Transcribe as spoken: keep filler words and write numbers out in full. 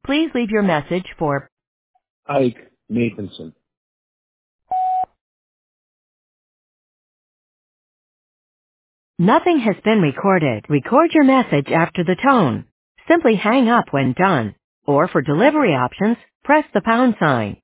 Please leave your message for Ike Nathanson. Nothing has been recorded. Record your message after the tone. Simply hang up when done. Or for delivery options, press the pound sign.